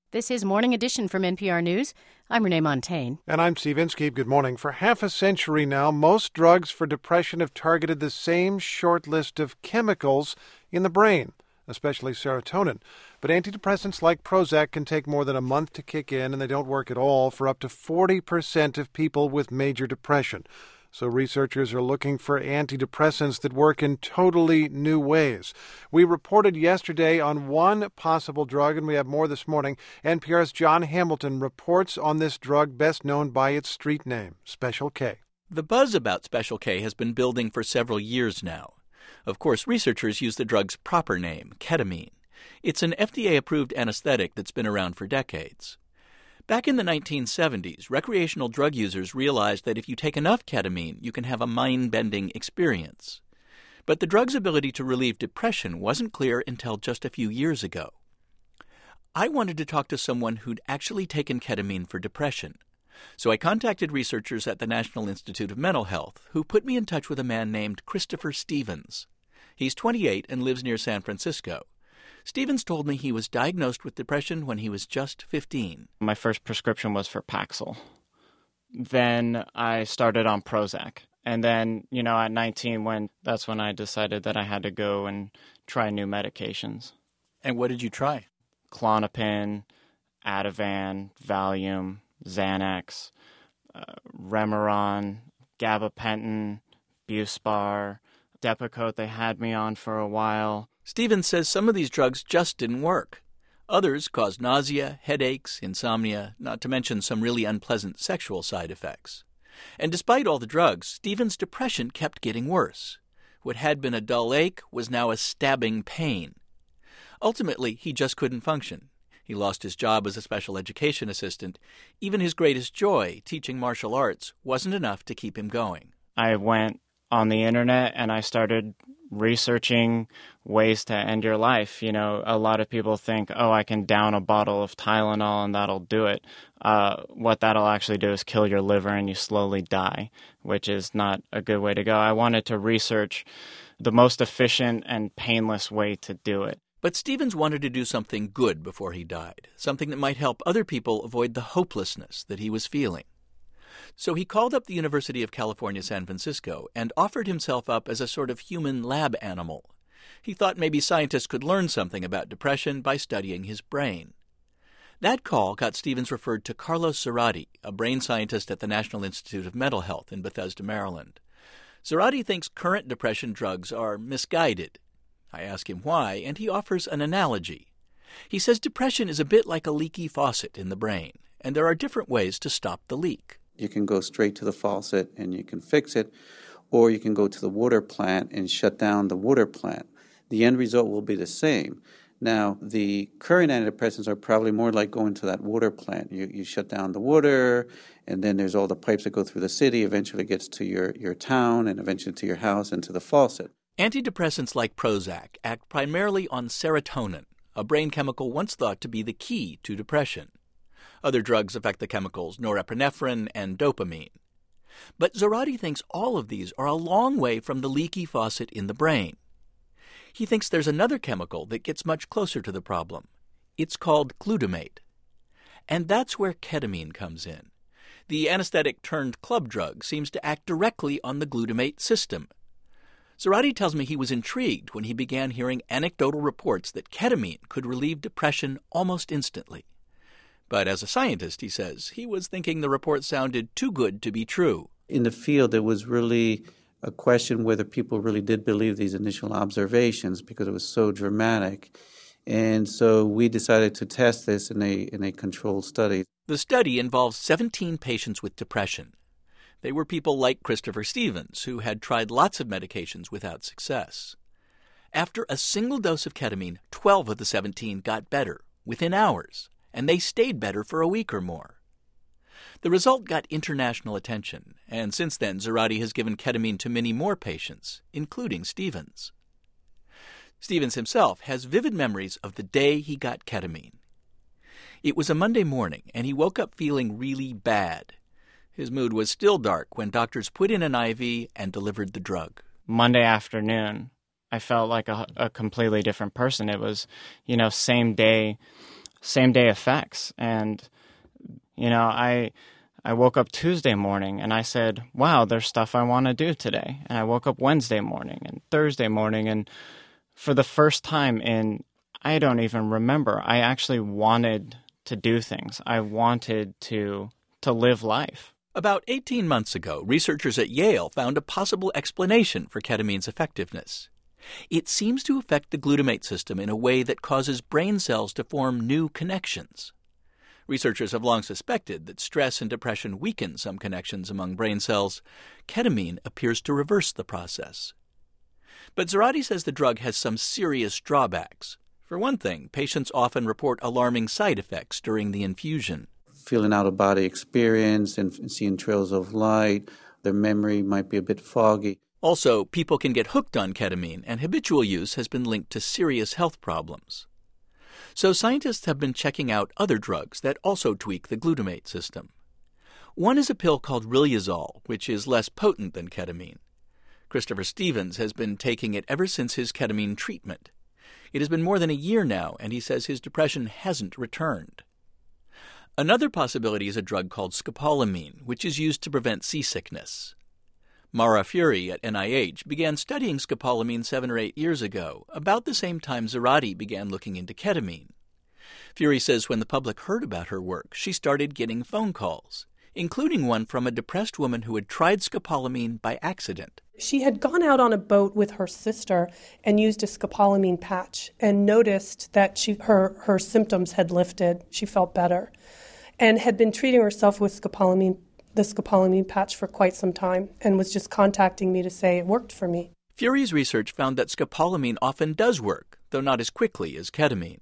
This is Morning Edition from NPR News. I'm Renee Montaigne. And I'm Steve Inskeep. Good morning. For half a century now, most drugs for depression have targeted the same short list of chemicals in the brain, especially serotonin. But antidepressants like Prozac can take more than a month to kick in, and they don't work at all for up to 40% of people with major depression. So researchers are looking for antidepressants that work in totally new ways. We reported yesterday on one possible drug, and we have more this morning. NPR's John Hamilton reports on this drug best known by its street name, Special K. The buzz about Special K has been building for several years now. Of course, researchers use the drug's proper name, ketamine. It's an FDA-approved anesthetic that's been around for decades. Back in the 1970s, recreational drug users realized that if you take enough ketamine, you can have a mind-bending experience. But the drug's ability to relieve depression wasn't clear until just a few years ago. I wanted to talk to someone who'd actually taken ketamine for depression. So I contacted researchers at the National Institute of Mental Health, who put me in touch with a man named Christopher Stevens. He's 28 and lives near San Francisco. Stevens told me he was diagnosed with depression when he was just 15. My first prescription was for Paxil. Then I started on Prozac. And then, at 19, that's when I decided that I had to go and try new medications. And what did you try? Klonopin, Ativan, Valium, Xanax, Remeron, gabapentin, Buspar, Depakote they had me on for a while. Stevens says some of these drugs just didn't work. Others caused nausea, headaches, insomnia, not to mention some really unpleasant sexual side effects. And despite all the drugs, Stevens' depression kept getting worse. What had been a dull ache was now a stabbing pain. Ultimately, he just couldn't function. He lost his job as a special education assistant. Even his greatest joy, teaching martial arts, wasn't enough to keep him going. I went on the internet and I started researching ways to end your life. A lot of people think, I can down a bottle of Tylenol and that'll do it. What that'll actually do is kill your liver and you slowly die, which is not a good way to go. I wanted to research the most efficient and painless way to do it. But Stevens wanted to do something good before he died, something that might help other people avoid the hopelessness that he was feeling. So he called up the University of California, San Francisco, and offered himself up as a sort of human lab animal. He thought maybe scientists could learn something about depression by studying his brain. That call got Stevens referred to Carlos Zarate, a brain scientist at the National Institute of Mental Health in Bethesda, Maryland. Zarate thinks current depression drugs are misguided. I ask him why, and he offers an analogy. He says depression is a bit like a leaky faucet in the brain, and there are different ways to stop the leak. You can go straight to the faucet and you can fix it, or you can go to the water plant and shut down the water plant. The end result will be the same. Now, the current antidepressants are probably more like going to that water plant. You shut down the water, and then there's all the pipes that go through the city, eventually gets to your town, and eventually to your house and to the faucet. Antidepressants like Prozac act primarily on serotonin, a brain chemical once thought to be the key to depression. Other drugs affect the chemicals norepinephrine and dopamine. But Zarate thinks all of these are a long way from the leaky faucet in the brain. He thinks there's another chemical that gets much closer to the problem. It's called glutamate. And that's where ketamine comes in. The anesthetic-turned-club drug seems to act directly on the glutamate system. Zarate tells me he was intrigued when he began hearing anecdotal reports that ketamine could relieve depression almost instantly. But as a scientist, he says, he was thinking the report sounded too good to be true. In the field, it was really a question whether people really did believe these initial observations because it was so dramatic. And so we decided to test this in a controlled study. The study involves 17 patients with depression. They were people like Christopher Stevens, who had tried lots of medications without success. After a single dose of ketamine, 12 of the 17 got better within hours, and they stayed better for a week or more. The result got international attention, and since then Zarate has given ketamine to many more patients, including Stevens. Stevens himself has vivid memories of the day he got ketamine. It was a Monday morning, and he woke up feeling really bad. His mood was still dark when doctors put in an IV and delivered the drug. Monday afternoon, I felt like a completely different person. It was, same day, same-day effects. And, I woke up Tuesday morning and I said, wow, there's stuff I want to do today. And I woke up Wednesday morning and Thursday morning, and for the first time I don't even remember, I actually wanted to do things. I wanted to live life. About 18 months ago, researchers at Yale found a possible explanation for ketamine's effectiveness. It seems to affect the glutamate system in a way that causes brain cells to form new connections. Researchers have long suspected that stress and depression weaken some connections among brain cells. Ketamine appears to reverse the process. But Zarate says the drug has some serious drawbacks. For one thing, patients often report alarming side effects during the infusion. Feeling out-of-body experience and seeing trails of light. Their memory might be a bit foggy. Also, people can get hooked on ketamine, and habitual use has been linked to serious health problems. So scientists have been checking out other drugs that also tweak the glutamate system. One is a pill called Riluzole, which is less potent than ketamine. Christopher Stevens has been taking it ever since his ketamine treatment. It has been more than a year now, and he says his depression hasn't returned. Another possibility is a drug called scopolamine, which is used to prevent seasickness. Mara Fury at NIH began studying scopolamine 7 or 8 years ago, about the same time Zarate began looking into ketamine. Fury says when the public heard about her work, she started getting phone calls, including one from a depressed woman who had tried scopolamine by accident. She had gone out on a boat with her sister and used a scopolamine patch and noticed that her symptoms had lifted. She felt better and had been treating herself with the scopolamine patch for quite some time and was just contacting me to say it worked for me. Fury's research found that scopolamine often does work, though not as quickly as ketamine.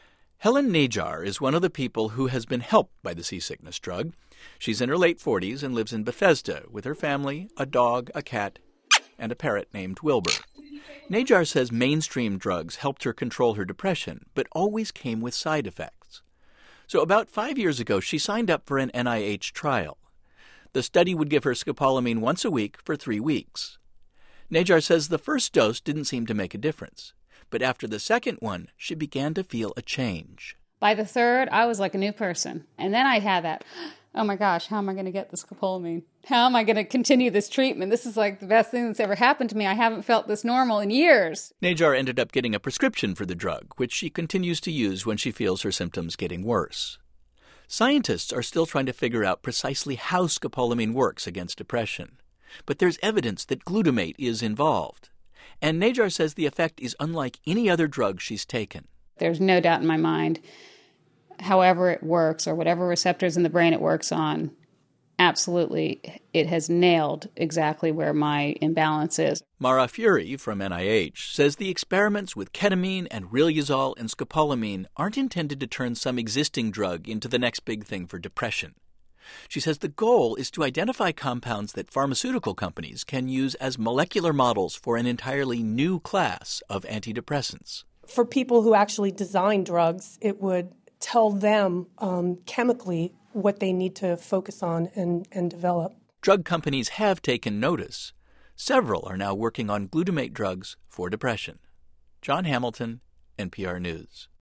Helen Najar is one of the people who has been helped by the seasickness drug. She's in her late 40s and lives in Bethesda with her family, a dog, a cat, and a parrot named Wilbur. Najar says mainstream drugs helped her control her depression, but always came with side effects. So about 5 years ago, she signed up for an NIH trial. The study would give her scopolamine once a week for 3 weeks. Najar says the first dose didn't seem to make a difference, but after the second one, she began to feel a change. By the third, I was like a new person. And then I had that, oh my gosh, how am I going to get the scopolamine? How am I going to continue this treatment? This is like the best thing that's ever happened to me. I haven't felt this normal in years. Najar ended up getting a prescription for the drug, which she continues to use when she feels her symptoms getting worse. Scientists are still trying to figure out precisely how scopolamine works against depression. But there's evidence that glutamate is involved. And Najar says the effect is unlike any other drug she's taken. There's no doubt in my mind, however it works or whatever receptors in the brain it works on, absolutely, it has nailed exactly where my imbalance is. Mara Fury from NIH says the experiments with ketamine and Riluzole and scopolamine aren't intended to turn some existing drug into the next big thing for depression. She says the goal is to identify compounds that pharmaceutical companies can use as molecular models for an entirely new class of antidepressants. For people who actually design drugs, it would tell them chemically what they need to focus on and develop. Drug companies have taken notice. Several are now working on glutamate drugs for depression. John Hamilton, NPR News.